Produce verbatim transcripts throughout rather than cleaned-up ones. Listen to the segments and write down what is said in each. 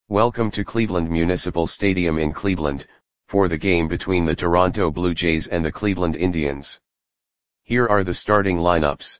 Welcome to Cleveland Municipal Stadium in Cleveland, for the game between the Toronto Blue Jays and the Cleveland Indians. Here are the starting lineups.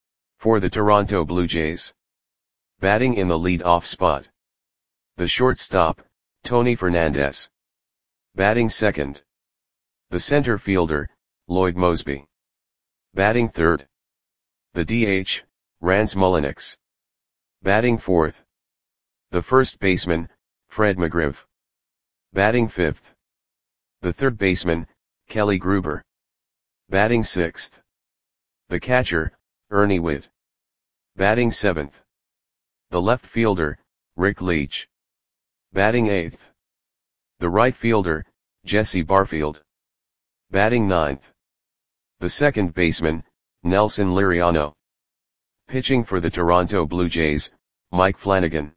For the Toronto Blue Jays. Batting in the lead-off spot. The shortstop, Tony Fernandez. Batting second. The center fielder, Lloyd Moseby. Batting third. The D H, Rance Mulliniks. Batting fourth. The first baseman, Fred McGriff. Batting fifth. The third baseman, Kelly Gruber. Batting sixth. The catcher, Ernie Whitt. Batting seventh. The left fielder, Rick Leach. Batting eighth. The right fielder, Jesse Barfield. Batting ninth. The second baseman, Nelson Liriano. Pitching for the Toronto Blue Jays, Mike Flanagan.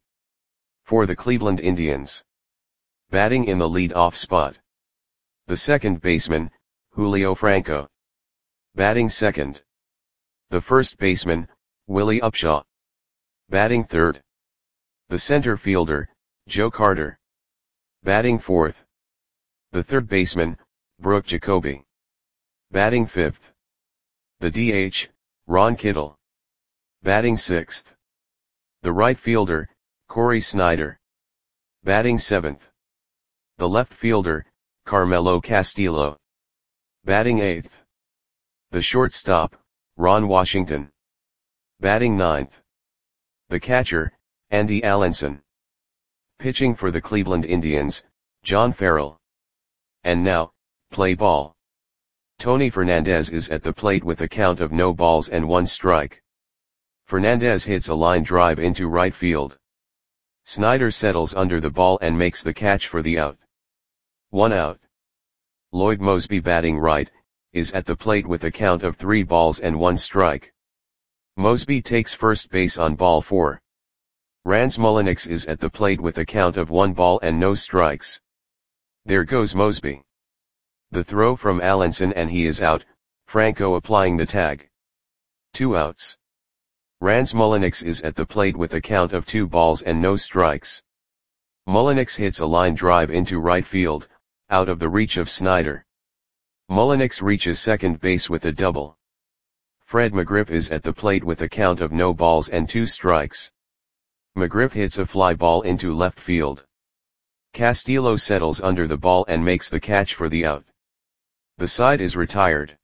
For the Cleveland Indians. Batting in the lead-off spot. The second baseman, Julio Franco. Batting second. The first baseman, Willie Upshaw. Batting third. The center fielder, Joe Carter. Batting fourth. The third baseman, Brooke Jacoby. Batting fifth. The D H, Ron Kittle. Batting sixth. The right fielder, Corey Snyder. Batting seventh. The left fielder, Carmelo Castillo. Batting eighth. The shortstop, Ron Washington. Batting ninth. The catcher, Andy Allenson. Pitching for the Cleveland Indians, John Farrell. And now, play ball. Tony Fernandez is at the plate with a count of no balls and one strike. Fernandez hits a line drive into right field. Snyder settles under the ball and makes the catch for the out. One out. Lloyd Moseby, batting right, is at the plate with a count of three balls and one strike. Moseby takes first base on ball four. Rance Mulliniks is at the plate with a count of one ball and no strikes. There goes Moseby. The throw from Allenson and he is out, Franco applying the tag. Two outs. Rance Mulliniks is at the plate with a count of two balls and no strikes. Mulliniks hits a line drive into right field, out of the reach of Snyder. Mulliniks reaches second base with a double. Fred McGriff is at the plate with a count of no balls and two strikes. McGriff hits a fly ball into left field. Castillo settles under the ball and makes the catch for the out. The side is retired.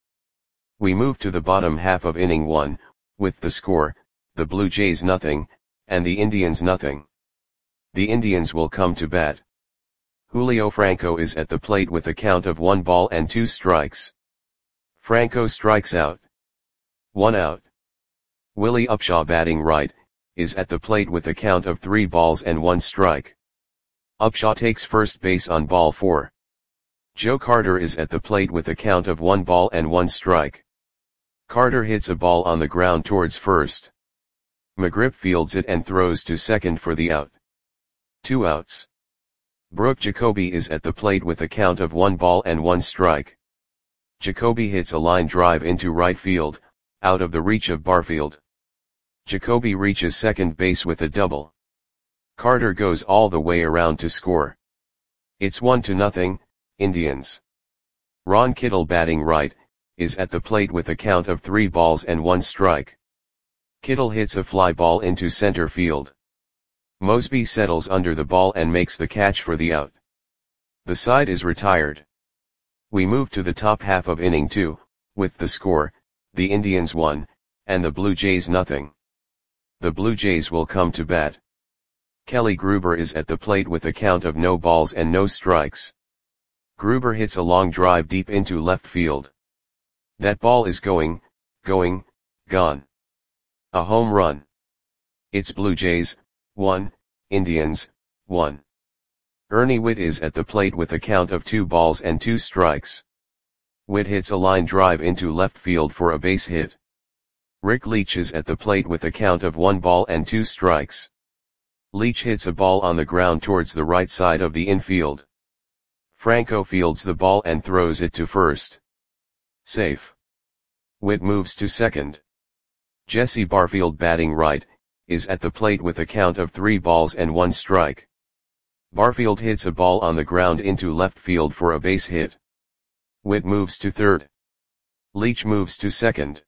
We move to the bottom half of inning one, with the score, the Blue Jays nothing, and the Indians nothing. The Indians will come to bat. Julio Franco is at the plate with a count of one ball and two strikes. Franco strikes out. One out. Willie Upshaw, batting right, is at the plate with a count of three balls and one strike. Upshaw takes first base on ball four. Joe Carter is at the plate with a count of one ball and one strike. Carter hits a ball on the ground towards first. McGriff fields it and throws to second for the out. Two outs. Brooke Jacoby is at the plate with a count of one ball and one strike. Jacoby hits a line drive into right field, out of the reach of Barfield. Jacoby reaches second base with a double. Carter goes all the way around to score. It's one to nothing, Indians. Ron Kittle, batting right, is at the plate with a count of three balls and one strike. Kittle hits a fly ball into center field. Moseby settles under the ball and makes the catch for the out. The side is retired. We move to the top half of inning two, with the score, the Indians one, and the Blue Jays nothing. The Blue Jays will come to bat. Kelly Gruber is at the plate with a count of no balls and no strikes. Gruber hits a long drive deep into left field. That ball is going, going, gone. A home run. It's Blue Jays, one, Indians, one. Ernie Whitt is at the plate with a count of two balls and two strikes. Whitt hits a line drive into left field for a base hit. Rick Leach is at the plate with a count of one ball and two strikes. Leach hits a ball on the ground towards the right side of the infield. Franco fields the ball and throws it to first. Safe. Whitt moves to second. Jesse Barfield, batting right, is at the plate with a count of three balls and one strike. Barfield hits a ball on the ground into left field for a base hit. Witt moves to third. Leach moves to second.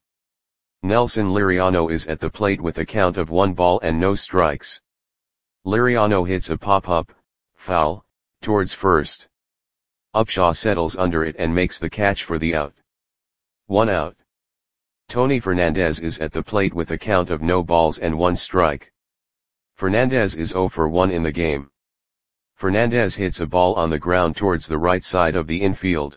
Nelson Liriano is at the plate with a count of one ball and no strikes. Liriano hits a pop-up, foul, towards first. Upshaw settles under it and makes the catch for the out. One out. Tony Fernandez is at the plate with a count of no balls and one strike. Fernandez is zero for one in the game. Fernandez hits a ball on the ground towards the right side of the infield.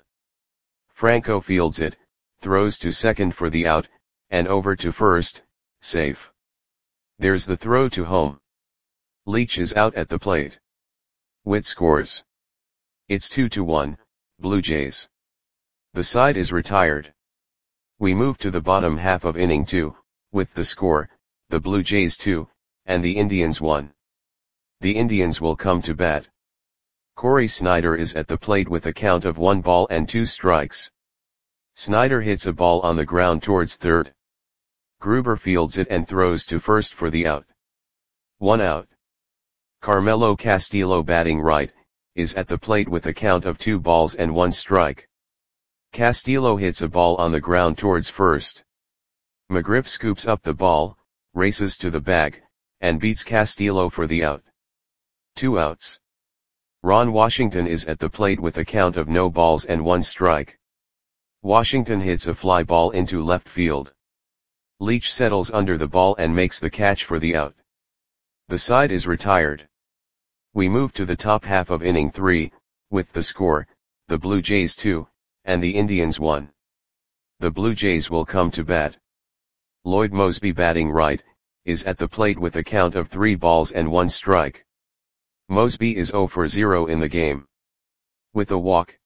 Franco fields it, throws to second for the out, and over to first, safe. There's the throw to home. Leach is out at the plate. Witt scores. It's two to one, Blue Jays. The side is retired. We move to the bottom half of inning two, with the score, the Blue Jays two, and the Indians one. The Indians will come to bat. Corey Snyder is at the plate with a count of one ball and two strikes. Snyder hits a ball on the ground towards third. Gruber fields it and throws to first for the out. One out. Carmelo Castillo, batting right, is at the plate with a count of two balls and one strike. Castillo hits a ball on the ground towards first. McGriff scoops up the ball, races to the bag, and beats Castillo for the out. Two outs. Ron Washington is at the plate with a count of no balls and one strike. Washington hits a fly ball into left field. Leach settles under the ball and makes the catch for the out. The side is retired. We move to the top half of inning three, with the score, the Blue Jays two, and the Indians one. The Blue Jays will come to bat. Lloyd Moseby, batting right, is at the plate with a count of three balls and one strike. Moseby is zero for zero in the game. With a walk,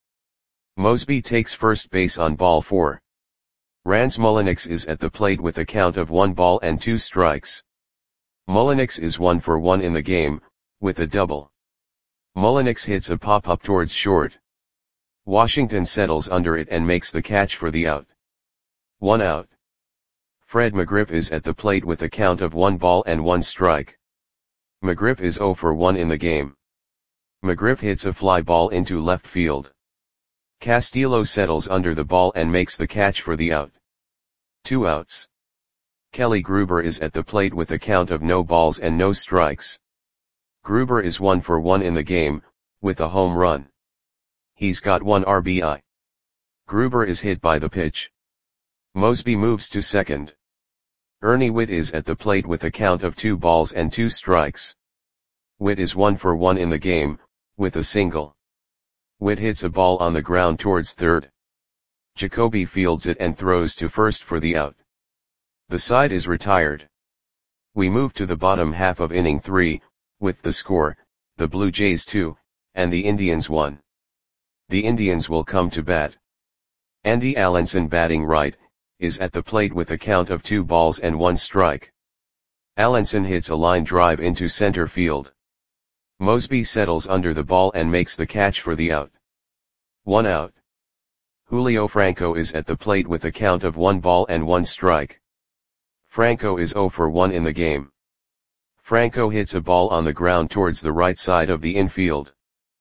Moseby takes first base on ball four. Rance Mulliniks is at the plate with a count of one ball and two strikes. Mulliniks is one for one in the game, with a double. Mulliniks hits a pop-up towards short. Washington settles under it and makes the catch for the out. One out. Fred McGriff is at the plate with a count of one ball and one strike. McGriff is zero for one in the game. McGriff hits a fly ball into left field. Castillo settles under the ball and makes the catch for the out. Two outs. Kelly Gruber is at the plate with a count of no balls and no strikes. Gruber is one for one in the game, with a home run. He's got one R B I. Gruber is hit by the pitch. Moseby moves to second. Ernie Witt is at the plate with a count of two balls and two strikes. Witt is one for one in the game, with a single. Witt hits a ball on the ground towards third. Jacoby fields it and throws to first for the out. The side is retired. We move to the bottom half of inning three, with the score, the Blue Jays two, and the Indians one. The Indians will come to bat. Andy Allenson, batting right, is at the plate with a count of two balls and one strike. Allenson hits a line drive into center field. Moseby settles under the ball and makes the catch for the out. One out. Julio Franco is at the plate with a count of one ball and one strike. Franco is zero for one in the game. Franco hits a ball on the ground towards the right side of the infield.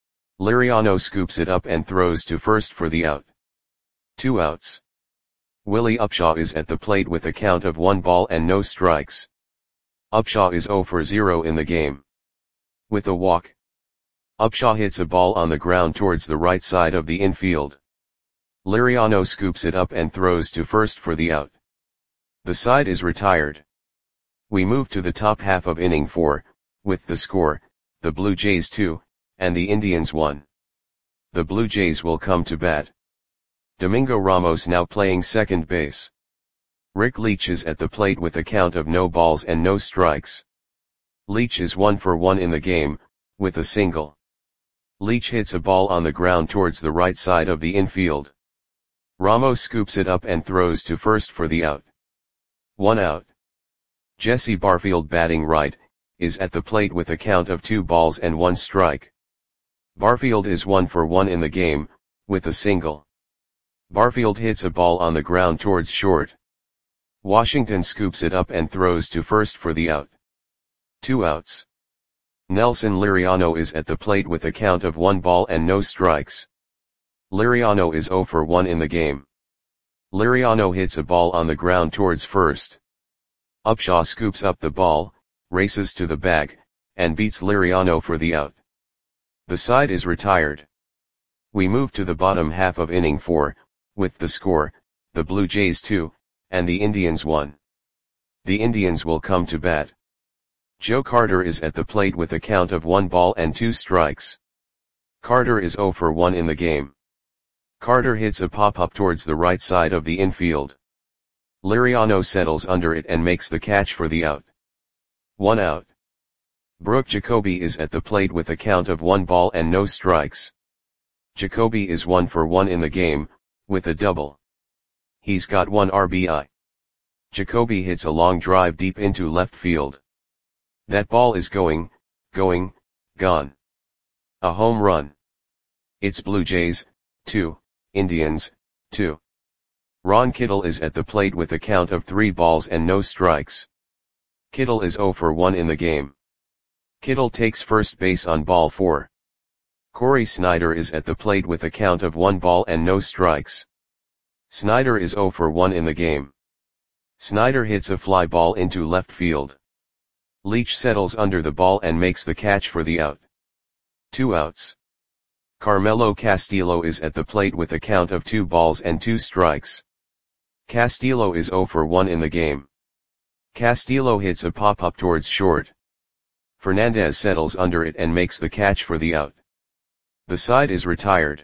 Liriano scoops it up and throws to first for the out. Two outs. Willie Upshaw is at the plate with a count of one ball and no strikes. Upshaw is zero for zero in the game. With a walk, Upshaw hits a ball on the ground towards the right side of the infield. Liriano scoops it up and throws to first for the out. The side is retired. We move to the top half of inning four, with the score, the Blue Jays two, and the Indians one. The Blue Jays will come to bat. Domingo Ramos now playing second base. Rick Leach is at the plate with a count of no balls and no strikes. Leach is one for one in the game, with a single. Leach hits a ball on the ground towards the right side of the infield. Ramos scoops it up and throws to first for the out. One out. Jesse Barfield, batting right, is at the plate with a count of two balls and one strike. Barfield is one for one in the game, with a single. Barfield hits a ball on the ground towards short. Washington scoops it up and throws to first for the out. Two outs. Nelson Liriano is at the plate with a count of one ball and no strikes. Liriano is zero for one in the game. Liriano hits a ball on the ground towards first. Upshaw scoops up the ball, races to the bag, and beats Liriano for the out. The side is retired. We move to the bottom half of inning four, with the score, the Blue Jays two, and the Indians one. The Indians will come to bat. Joe Carter is at the plate with a count of one ball and two strikes. Carter is zero for one in the game. Carter hits a pop-up towards the right side of the infield. Liriano settles under it and makes the catch for the out. One out. Brooke Jacoby is at the plate with a count of one ball and no strikes. Jacoby is one for one in the game, with a double. He's got one R B I. Jacoby hits a long drive deep into left field. That ball is going, going, gone. A home run. It's Blue Jays, two, Indians, two. Ron Kittle is at the plate with a count of three balls and no strikes. Kittle is zero for one in the game. Kittle takes first base on ball four. Corey Snyder is at the plate with a count of one ball and no strikes. Snyder is zero for one in the game. Snyder hits a fly ball into left field. Leach settles under the ball and makes the catch for the out. Two outs. Carmelo Castillo is at the plate with a count of two balls and two strikes. Castillo is zero for one in the game. Castillo hits a pop-up towards short. Fernandez settles under it and makes the catch for the out. The side is retired.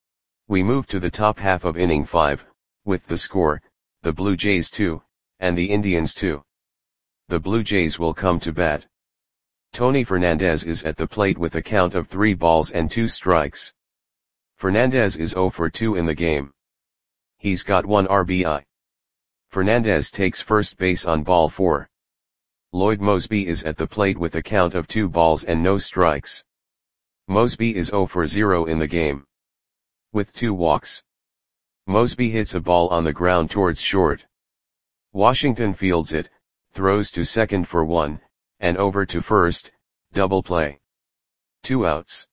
We move to the top half of inning five, with the score, the Blue Jays two, and the Indians two. The Blue Jays will come to bat. Tony Fernandez is at the plate with a count of three balls and two strikes. Fernandez is zero for two in the game. He's got one R B I. Fernandez takes first base on ball four. Lloyd Moseby is at the plate with a count of two balls and no strikes. Moseby is zero for zero in the game. With two walks. Moseby hits a ball on the ground towards short. Washington fields it, throws to second for one, and over to first, double play. Two outs.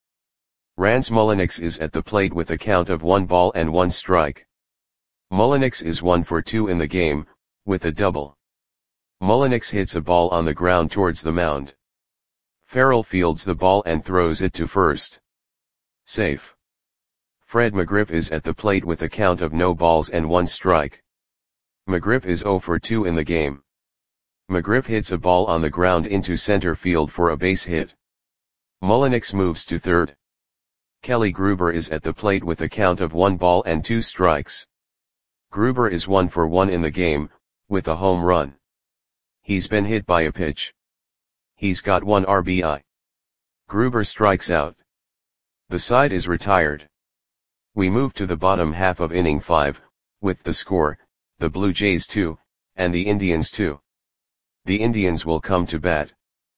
Rance Mulliniks is at the plate with a count of one ball and one strike. Mulliniks is one for two in the game, with a double. Mulliniks hits a ball on the ground towards the mound. Farrell fields the ball and throws it to first. Safe. Fred McGriff is at the plate with a count of no balls and one strike. McGriff is zero for two in the game. McGriff hits a ball on the ground into center field for a base hit. Mulliniks moves to third. Kelly Gruber is at the plate with a count of one ball and two strikes. Gruber is one for one in the game, with a home run. He's been hit by a pitch. He's got one R B I. Gruber strikes out. The side is retired. We move to the bottom half of inning five, with the score, the Blue Jays two, and the Indians two. The Indians will come to bat.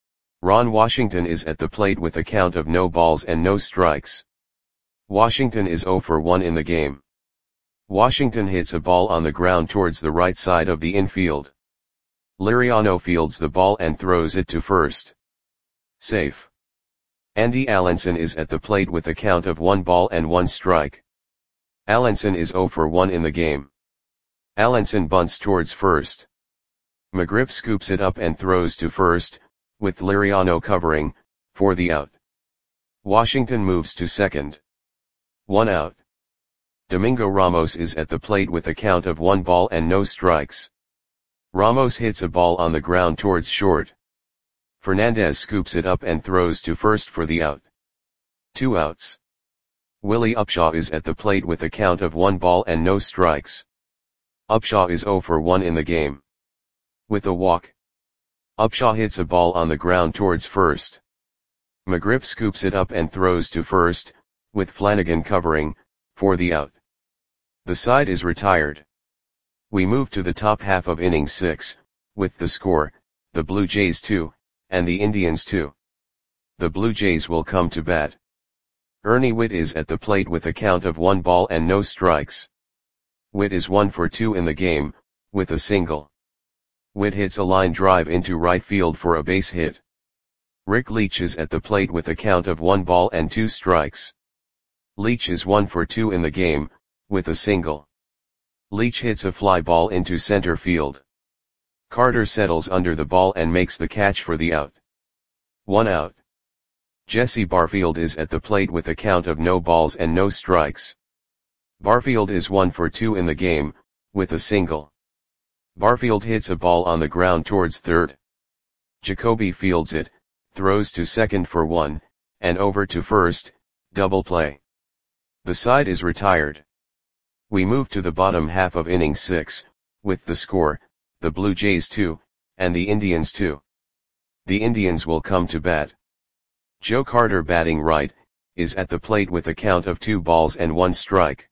Ron Washington is at the plate with a count of no balls and no strikes. Washington is zero for one in the game. Washington hits a ball on the ground towards the right side of the infield. Liriano fields the ball and throws it to first. Safe. Andy Allenson is at the plate with a count of one ball and one strike. Allenson is zero for one in the game. Allenson bunts towards first. McGriff scoops it up and throws to first, with Liriano covering, for the out. Washington moves to second. One out. Domingo Ramos is at the plate with a count of one ball and no strikes. Ramos hits a ball on the ground towards short. Fernandez scoops it up and throws to first for the out. Two outs. Willie Upshaw is at the plate with a count of one ball and no strikes. Upshaw is zero for one in the game. With a walk. Upshaw hits a ball on the ground towards first. McGriff scoops it up and throws to first, with Flanagan covering, for the out. The side is retired. We move to the top half of inning six, with the score, the Blue Jays two, and the Indians two. The Blue Jays will come to bat. Ernie Whitt is at the plate with a count of one ball and no strikes. Whitt is one for two in the game, with a single. Whitt hits a line drive into right field for a base hit. Rick Leach is at the plate with a count of one ball and two strikes. Leach is one for two in the game, with a single. Leach hits a fly ball into center field. Carter settles under the ball and makes the catch for the out. One out. Jesse Barfield is at the plate with a count of no balls and no strikes. Barfield is one for two in the game, with a single. Barfield hits a ball on the ground towards third. Jacoby fields it, throws to second for one, and over to first, double play. The side is retired. We move to the bottom half of inning six, with the score, the Blue Jays two, and the Indians two. The Indians will come to bat. Joe Carter, batting right, is at the plate with a count of two balls and one strike.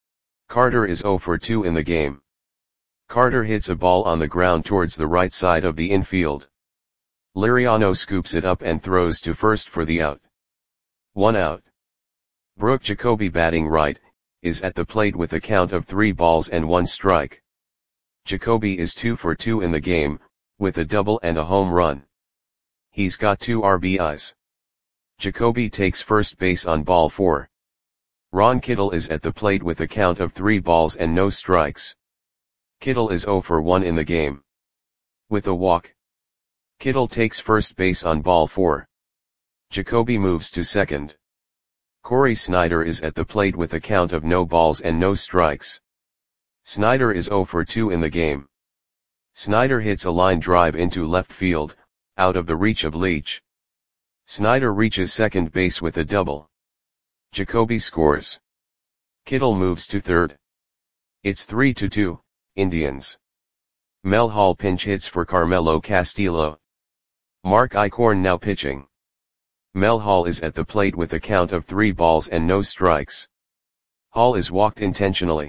Carter is zero for two in the game. Carter hits a ball on the ground towards the right side of the infield. Liriano scoops it up and throws to first for the out. One out. Brooke Jacoby, batting right, is at the plate with a count of three balls and one strike. Jacoby is two for two in the game, with a double and a home run. He's got two R B Is. Jacoby takes first base on ball four. Ron Kittle is at the plate with a count of three balls and no strikes. Kittle is zero for one in the game. With a walk. Kittle takes first base on ball four. Jacoby moves to second. Corey Snyder is at the plate with a count of no balls and no strikes. Snyder is zero for two in the game. Snyder hits a line drive into left field, out of the reach of Leach. Snyder reaches second base with a double. Jacoby scores. Kittle moves to third. It's three to two, Indians. Mel Hall pinch hits for Carmelo Castillo. Mark Eichhorn now pitching. Mel Hall is at the plate with a count of three balls and no strikes. Hall is walked intentionally.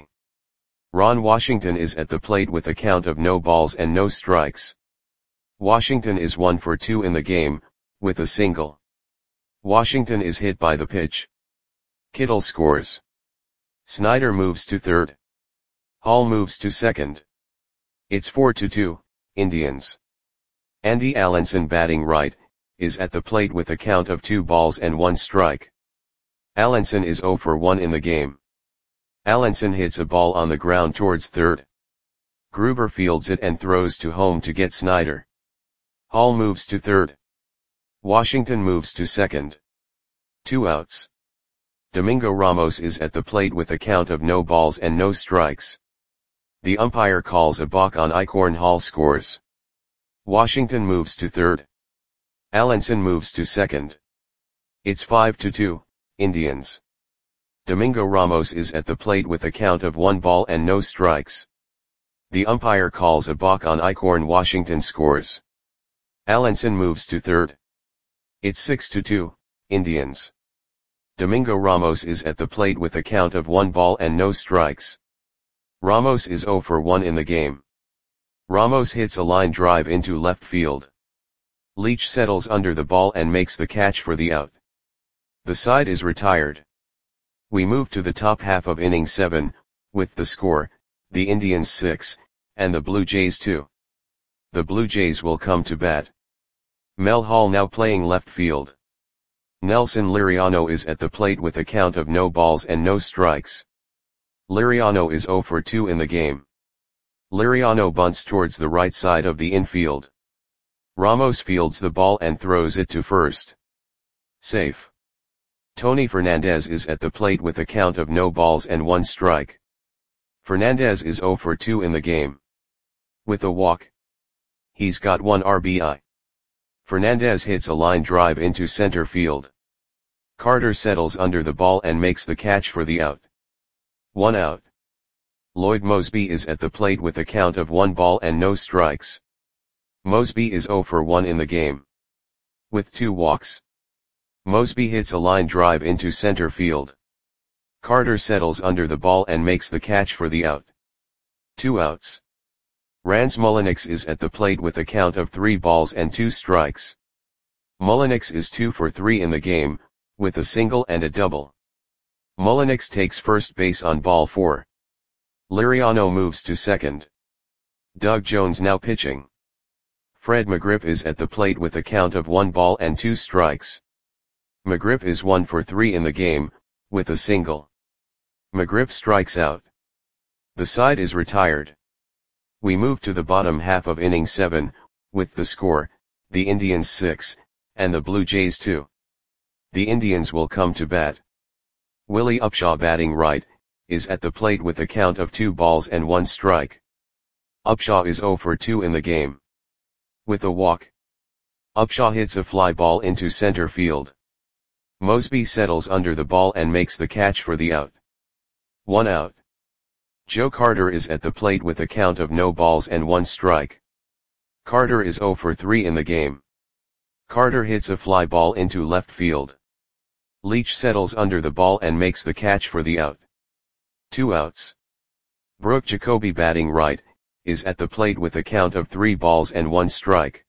Ron Washington is at the plate with a count of no balls and no strikes. Washington is one for two in the game, with a single. Washington is hit by the pitch. Kittle scores. Snyder moves to third. Hall moves to second. It's four to two, Indians. Andy Allenson, batting right, is at the plate with a count of two balls and one strike. Allenson is zero for one in the game. Allenson hits a ball on the ground towards third. Gruber fields it and throws to home to get Snyder. Hall moves to third. Washington moves to second. Two outs. Domingo Ramos is at the plate with a count of no balls and no strikes. The umpire calls a balk on Eichhorn. Hall scores. Washington moves to third. Allenson moves to second. It's five to two, Indians. Domingo Ramos is at the plate with a count of one ball and no strikes. The umpire calls a balk on Eichhorn. Washington scores. Allenson moves to third. It's six to two, Indians. Domingo Ramos is at the plate with a count of one ball and no strikes. Ramos is zero for one in the game. Ramos hits a line drive into left field. Leach settles under the ball and makes the catch for the out. The side is retired. We move to the top half of inning seven, with the score, the Indians six, and the Blue Jays two. The Blue Jays will come to bat. Mel Hall now playing left field. Nelson Liriano is at the plate with a count of no balls and no strikes. Liriano is zero for two in the game. Liriano bunts towards the right side of the infield. Ramos fields the ball and throws it to first. Safe. Tony Fernandez is at the plate with a count of no balls and one strike. Fernandez is zero for two in the game. With a walk. He's got one R B I. Fernandez hits a line drive into center field. Carter settles under the ball and makes the catch for the out. One out. Lloyd Mosby is at the plate with a count of one ball and no strikes. Mosby is zero for one in the game. With two walks. Mosby hits a line drive into center field. Carter settles under the ball and makes the catch for the out. Two outs. Rance Mulliniks is at the plate with a count of three balls and two strikes. Mulliniks is two for three in the game, with a single and a double. Mulliniks takes first base on ball four. Liriano moves to second. Doug Jones now pitching. Fred McGriff is at the plate with a count of one ball and two strikes. McGriff is one for three in the game, with a single. McGriff strikes out. The side is retired. We move to the bottom half of inning seven, with the score, the Indians six, and the Blue Jays two. The Indians will come to bat. Willie Upshaw, batting right, is at the plate with a count of two balls and one strike. Upshaw is zero for two in the game. With a walk, Upshaw hits a fly ball into center field. Mosby settles under the ball and makes the catch for the out. One out. Joe Carter is at the plate with a count of no balls and one strike. Carter is zero for three in the game. Carter hits a fly ball into left field. Leach settles under the ball and makes the catch for the out. Two outs. Brooke Jacoby, batting right, is at the plate with a count of three balls and one strike.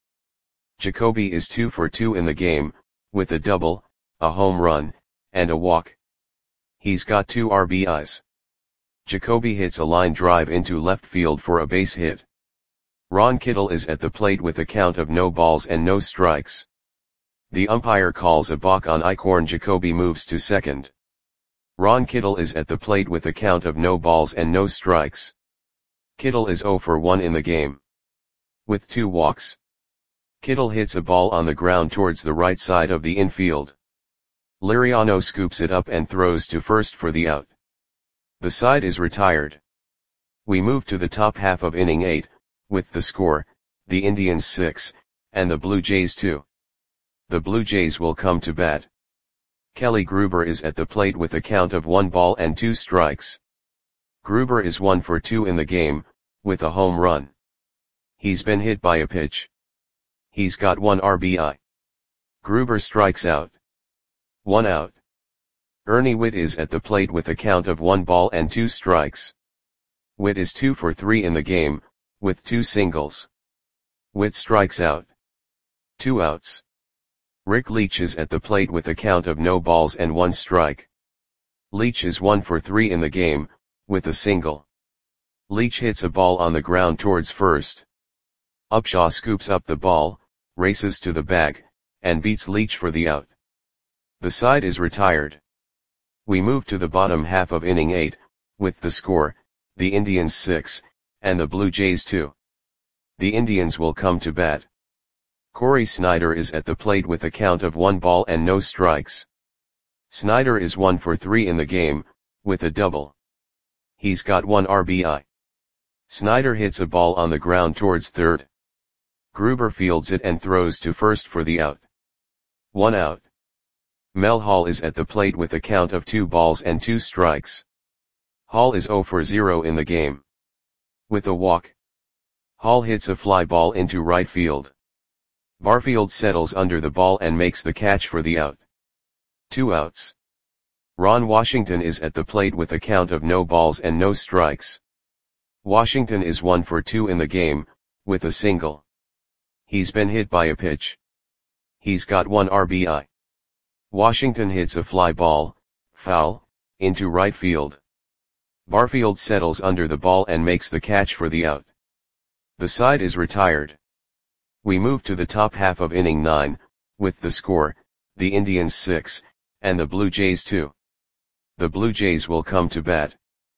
Jacoby is two for two in the game, with a double, a home run, and a walk. He's got two R B Is. Jacoby hits a line drive into left field for a base hit. Ron Kittle is at the plate with a count of no balls and no strikes. The umpire calls a balk on Eichhorn. Jacoby moves to second. Ron Kittle is at the plate with a count of no balls and no strikes. Kittle is zero for one in the game. With two walks. Kittle hits a ball on the ground towards the right side of the infield. Liriano scoops it up and throws to first for the out. The side is retired. We move to the top half of inning eight, with the score, the Indians six, and the Blue Jays two. The Blue Jays will come to bat. Kelly Gruber is at the plate with a count of one ball and two strikes. Gruber is one for two in the game, with a home run. He's been hit by a pitch. He's got one R B I. Gruber strikes out. One out. Ernie Whitt is at the plate with a count of one ball and two strikes. Whitt is two for three in the game, with two singles. Whitt strikes out. Two outs. Rick Leach is at the plate with a count of no balls and one strike. Leach is one for three in the game, with a single. Leach hits a ball on the ground towards first. Upshaw scoops up the ball, races to the bag, and beats Leach for the out. The side is retired. We move to the bottom half of inning eight, with the score, the Indians six, and the Blue Jays two. The Indians will come to bat. Corey Snyder is at the plate with a count of one ball and no strikes. Snyder is one for three in the game, with a double. He's got one R B I. Snyder hits a ball on the ground towards third. Gruber fields it and throws to first for the out. One out. Mel Hall is at the plate with a count of two balls and two strikes. Hall is zero for zero in the game. With a walk. Hall hits a fly ball into right field. Barfield settles under the ball and makes the catch for the out. Two outs. Ron Washington is at the plate with a count of no balls and no strikes. Washington is one for two in the game, with a single. He's been hit by a pitch. He's got one R B I. Washington hits a fly ball, foul, into right field. Barfield settles under the ball and makes the catch for the out. The side is retired. We move to the top half of inning nine, with the score, the Indians six, and the Blue Jays two. The Blue Jays will come to bat.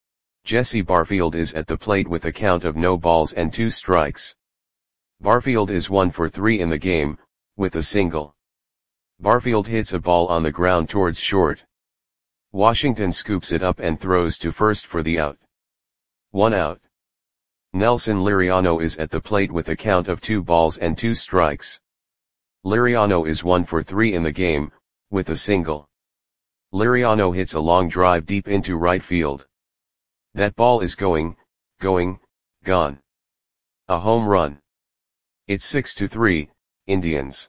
Jesse Barfield is at the plate with a count of no balls and two strikes. Barfield is one for three in the game, with a single. Barfield hits a ball on the ground towards short. Washington scoops it up and throws to first for the out. One out. Nelson Liriano is at the plate with a count of two balls and two strikes. Liriano is one for three in the game, with a single. Liriano hits a long drive deep into right field. That ball is going, going, gone. A home run. It's six to three, Indians.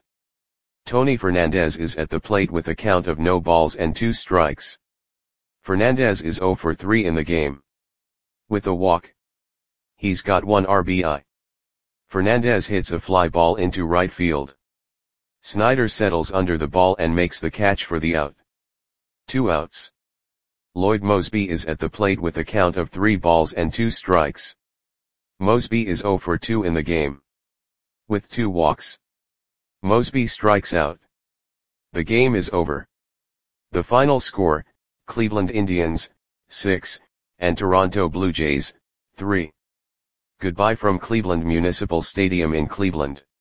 Tony Fernandez is at the plate with a count of no balls and two strikes. Fernandez is zero for three in the game. With a walk. He's got one R B I. Fernandez hits a fly ball into right field. Snyder settles under the ball and makes the catch for the out. Two outs. Lloyd Mosby is at the plate with a count of three balls and two strikes. Mosby is zero for two in the game. with two walks. Mosby strikes out. The game is over. The final score, Cleveland Indians, six, and Toronto Blue Jays, three. Goodbye from Cleveland Municipal Stadium in Cleveland.